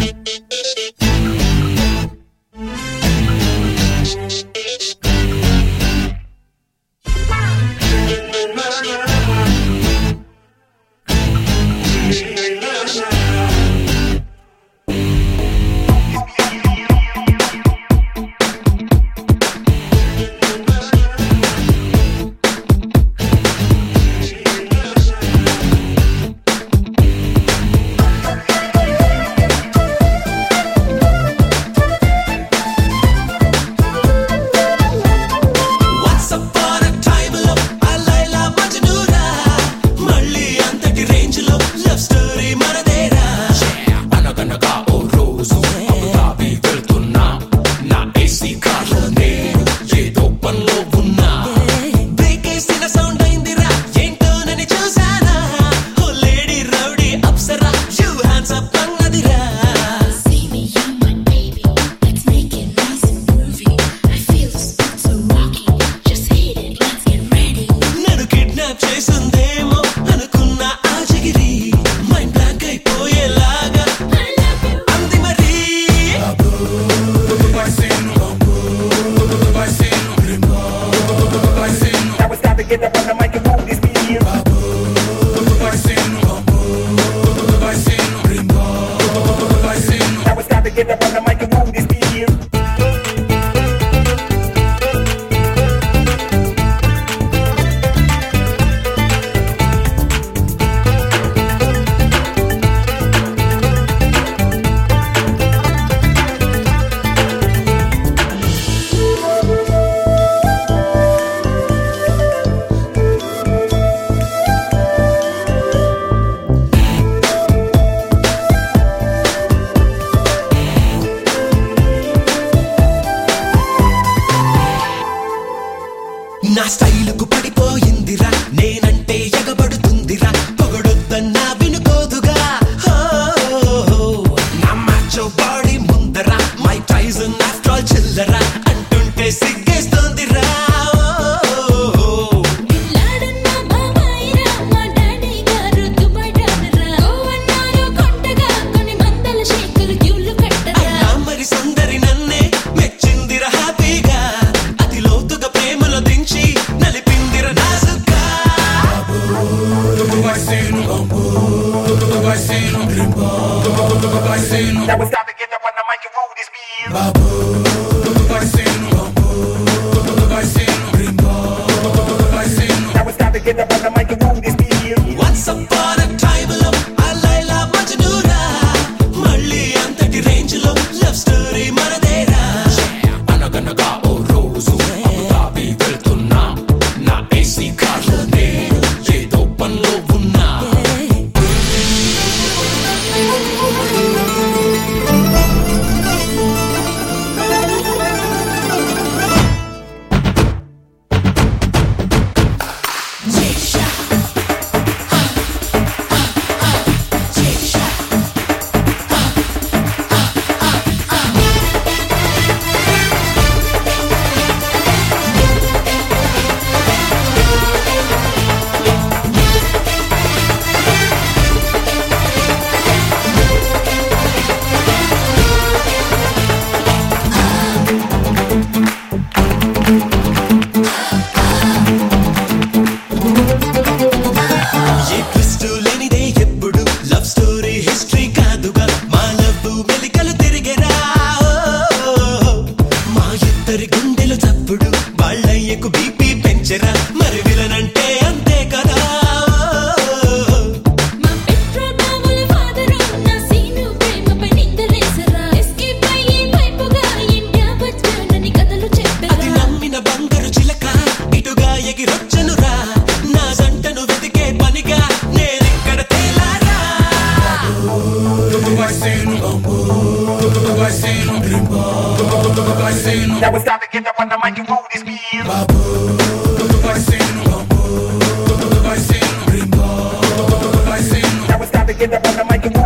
నా స్టైలుకు పడిపోయిందిరా, నేనంటే ఎగబడుతుందిరా, పొగడొద్దన్నా వినుకోదుగా. నా మాచో బాడీ ముందరా, మై టైసన్ ఆఫ్టర్ ఆల్ చిల్లరా అంటుంటే సిగ్గేస్తోందిరా. మరి సుందరి నన్నే మెచ్చిందిరా హ్యాపీగా, అది లోతుగా ప్రేమలో దించి నలిపిందిరా నాజుగా. Now it's time to get up on the mic and roll this beat. Now it's time to get up on the mic and roll this beat. Once upon a time లో ఆ లైలా మజ్నూరా, మళ్ళీ అంతటి రేంజ్ లో love story మనదేరా. అనగనగా ఓ రోజు Abu Dhabi వెళ్తున్నా, నా AC కార్లో నేను ఏదో పనిలో ఉన్నా. ఏ ట్విస్ట్ లేనిదే ఎప్పుడు లవ్ స్టోరీ హిస్టరీ కాదుగా, మా లవ్ మెలికలు తిరిగేరా. మా ఇద్దరి గుండెలు చప్పుడు వాళ్ళయ్యకు బీపీ పెంచెరా, మరి విలనంటే అంతే కదా. అది నమ్మిన బంగారు చిలక ఇటుగా ఎగిరొచ్చనురా, నా జంటను వెతికే పనిగా నేనిక్కడ తేలారా. Now it's time to get up on the mic and roll this beat. Now it's time to get up on the mic and